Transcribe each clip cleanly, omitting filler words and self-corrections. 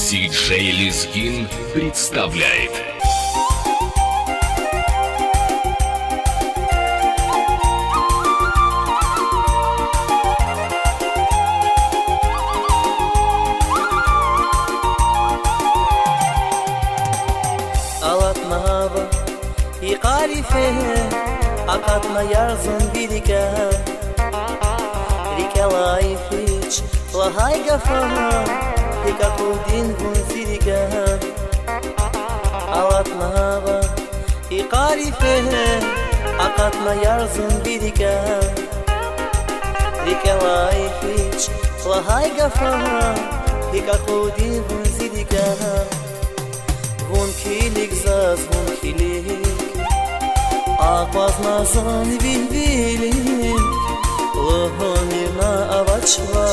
Си-Джей Лизгин представляет. Alatnava i qarife aqatna yarzun bidika Rikela i fiç lahaj gafa Hika kudin vun fidika Alatnava i qarife aqatna yarzun bidika Rikela i fiç lahaj gafa Hika kudin vun fidika Vun kilik zaz, vun kilik Akvaz nazan vilvilik Lohomirna avachva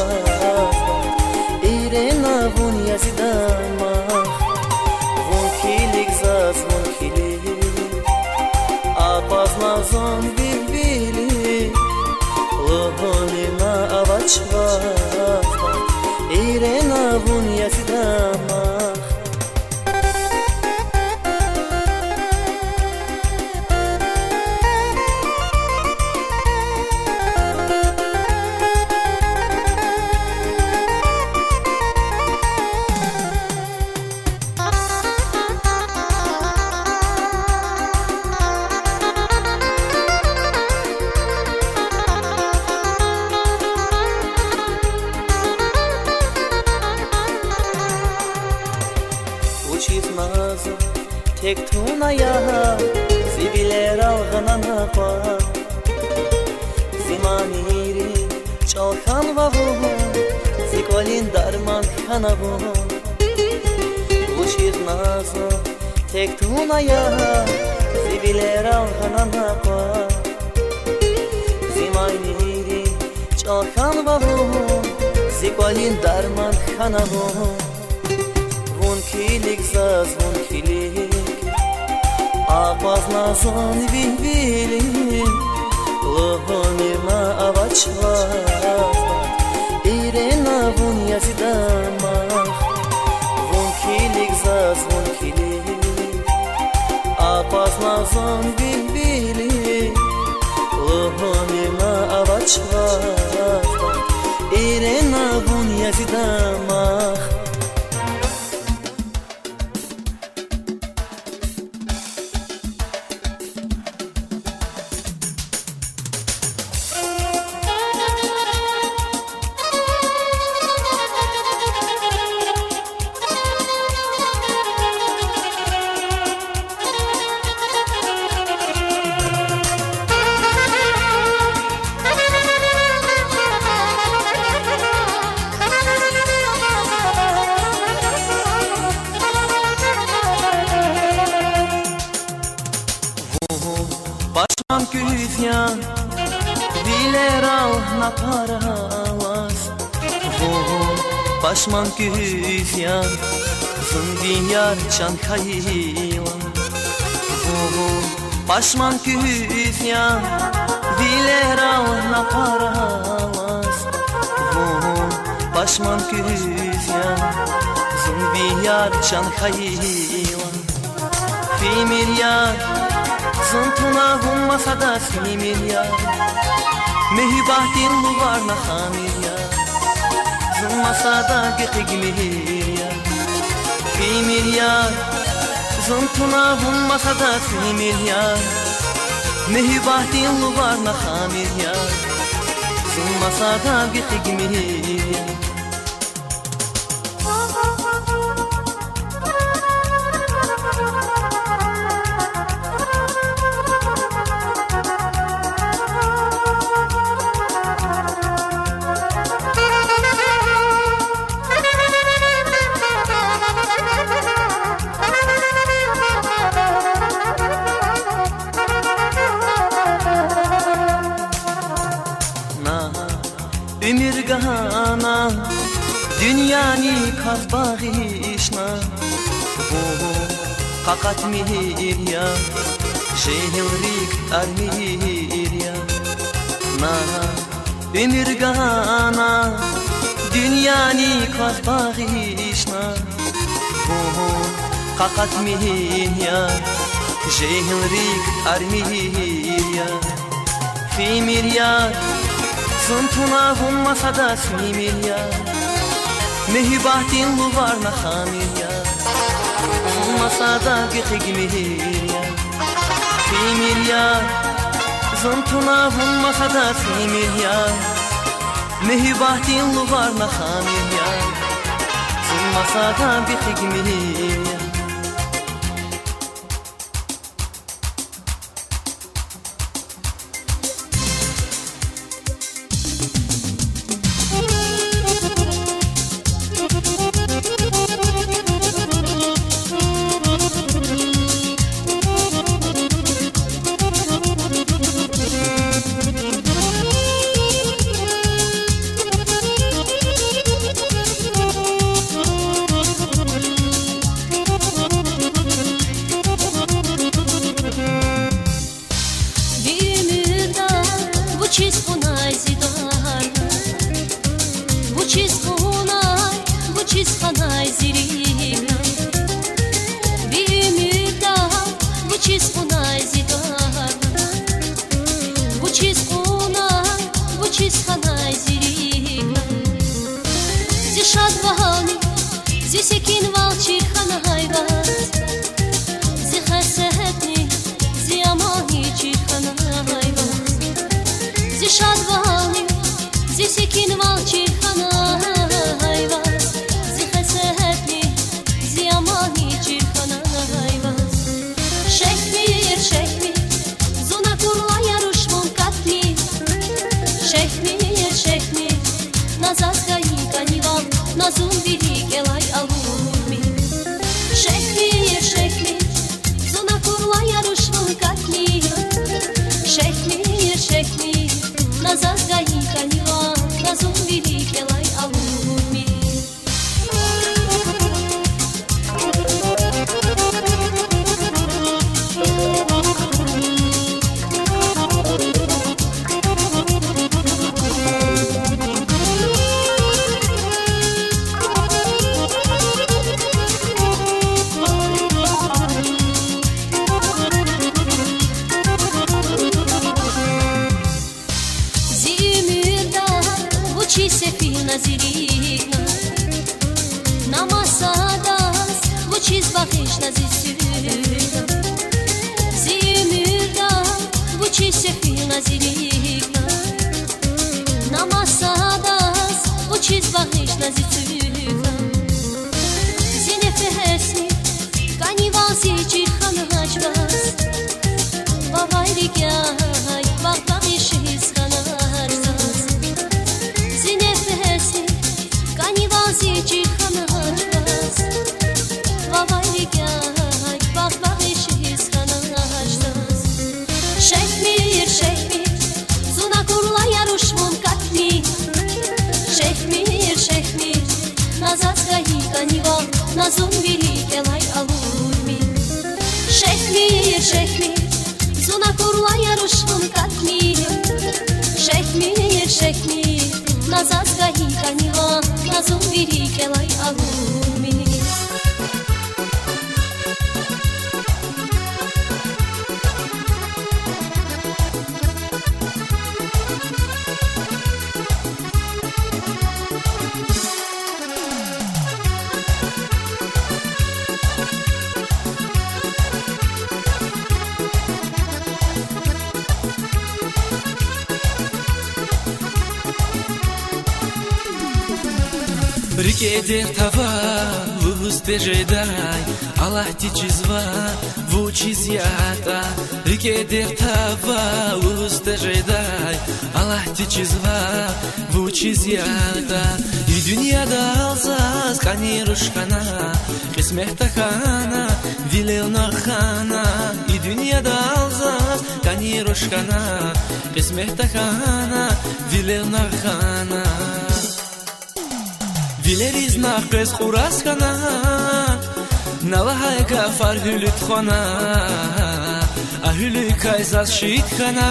Irena vun yazidama Vun kilik zaz, vun kilik Akvaz nazan vilvilik Lohomirna avachva Irena vun yazidama Nazı tek tunaya Zibiler alğanana kwa Zimaniri çalkan vavu Zikolin darman kanavu Uçir nazı tek tunaya Zibiler alğanana kwa Zimaniri çalkan vavu Zikolin darman kanavu Vun kilik zaz, vun kilik Akvaz nazan vilvilik Lohomirna avachva Irena vun yazidama Vun kilik zaz, vun kilik Akvaz nazan vilvilik Lohomirna avachva Irena vun yazidama Başman küfyan Diler al na paralas Başman küfyan Zındiyar çan kayılan Başman küfyan Diler al na paralas Başman küfyan Zındiyar çan kayılan Fimilyar Zıntuna hummasa da simil ya Mehibahtin luvarna hamil ya Zımmasa da gıkıgmir ya Fimil ya Zıntuna hummasa da simil ya Mehibahtin luvarna hamil ya Zımmasa da gıkıgmir ya Ümirgana Dünyani kaz bağışna Kakat mihir ya Şehirlik armir ya Na Ümirgana Dünyani kaz bağışna بون قاقت مهيا جيهن ريك أرميا في ميريا زنتنا هم صدا في ميريا مهباتين لوارنا خاميريا هم صدا بخيق مهيا في ميريا زنتنا هم صدا في ميريا مهباتين لوارنا خاميريا هم صدا بخيق مهيا Рикедер тава, вустежедай, Аллахти чизва, вучизята. Рикедер тава, вустежедай, Аллахти чизва, вучизята. И дуньяда алсаз, канирушхана, Кисмехтахана, вилевнахана. И дуньяда алсаз, канирушхана, Кисмехтахана, вилевнахана. Vileriz naqes quraskana Nalahai kafar hülit khana Ahülü kaysaz şiit khana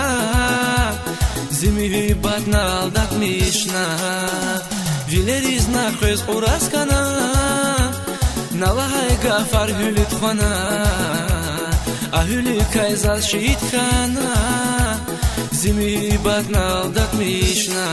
Zimi batna aldatmışna Vileriz naqes quraskana Nalay gafar hülüt xana Ahülü kayzal şehit xana Zimi batna aldatmışna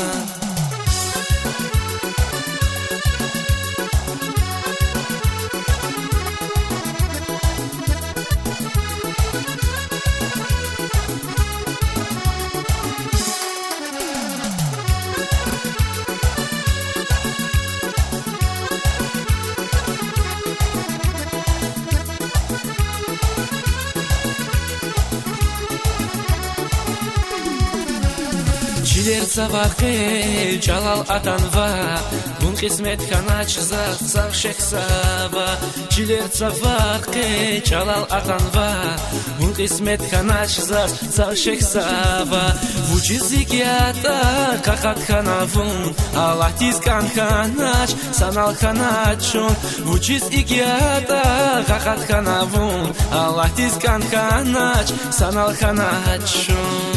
Çiler savaqe çalal atanva Bun qismet kana çizar sağ şeksava Çiler savaqe çalal atanva Bun qismet kana çizar sağ şeksava Bu çizik yata qaqat kanavun Allah tizkan kanaç sanal kanaçun Bu çizik yata qaqat kanavun Allah tizkan kanaç sanal kanaçun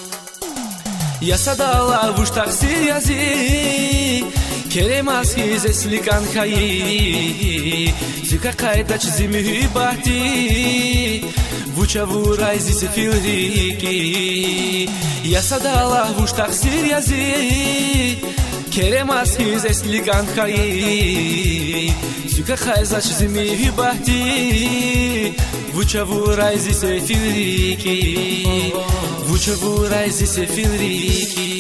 Ясадала в уштах сиязи Керемас хизес ликан хаи Зюка кайдач зими бахти Вуча вурайзи се филрики Ясадала в уштах сиязи Керемас хизес ликан хаи Зюка кайдач зими бахти Вуча вурайзи се филрики Вуча вурайзи се филрики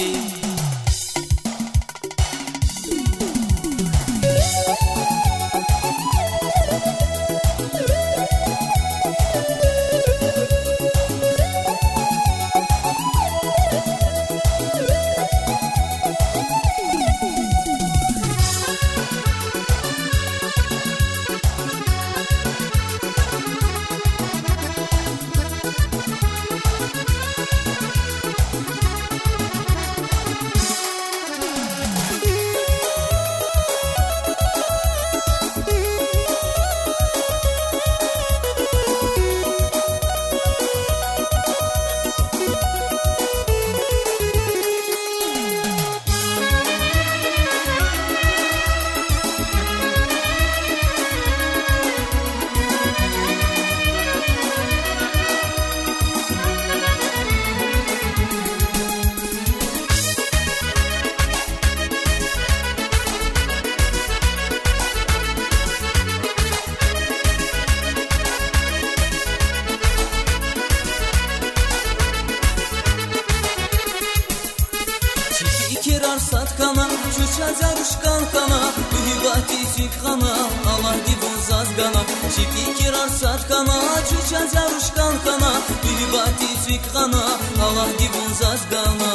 Satkana, çuça zaruşkan kana, ühibati çıkkana, Allah dibun zazgana. Çipi kirar satkana, çuça zaruşkan kana, ühibati çıkkana, Allah dibun zazgana.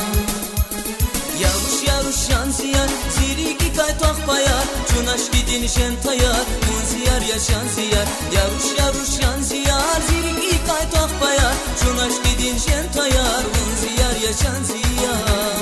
Yaruş yaruş şansiyar, ziriki kaytak bayar, çunaş gidin şentayar, munziyar yaşan ziyar. Yaruş yaruş şansiyar, ziriki kaytak bayar, çunaş gidin şentayar, munziyar yaşan ziyar.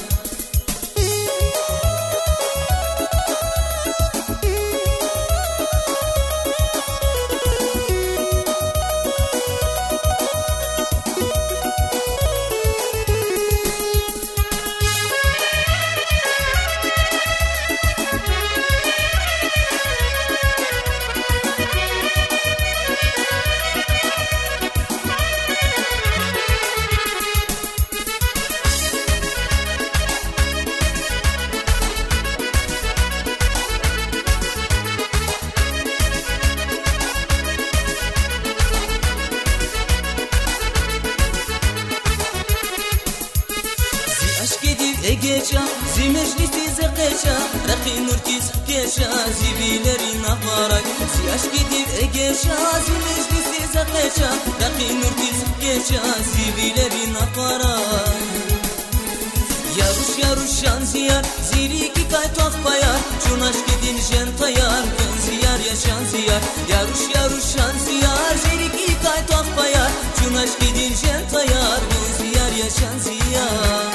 Egeça, zimejliti zeqeça, raqi nurtis keça, zibilerin aparak. Ziyaş gidip egeça, zimejliti zeqeça, raqi nurtis keça, zibilerin aparak. Yaruş yaruş şansiyar, ziriki kaytak bayar, çunaş gidin şentayar, ziyar yaşan ziyar. Yaruş yaruş şansiyar, ziriki kaytak bayar, çunaş gidin şentayar, ziyar yaşan ziyar.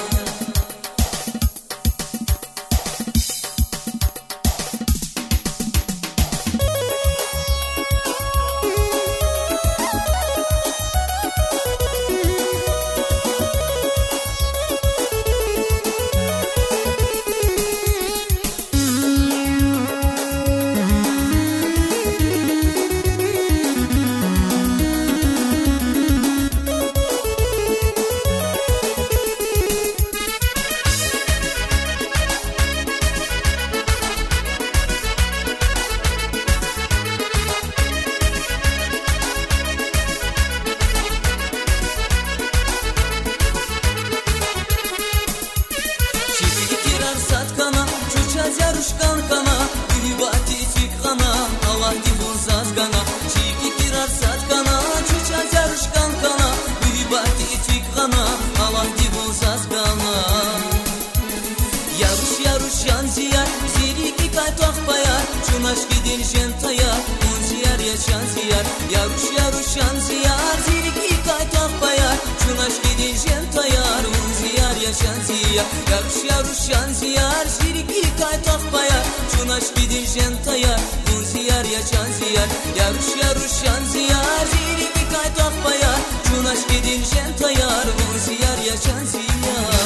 gidin jen tayar un ziyar yaşan ziyar yaruş yaruşan ziyar zirik ikay takbayar şunaş gidin jen tayar un ziyar yaşan ziyar yaruş yaruşan ziyar zirik ikay takbayar şunaş gidin jen tayar un ziyar yaşan ziyar yaruş yaruşan ziyar zirik ikay takbayar şunaş gidin jen tayar un ziyar yaşan ziyar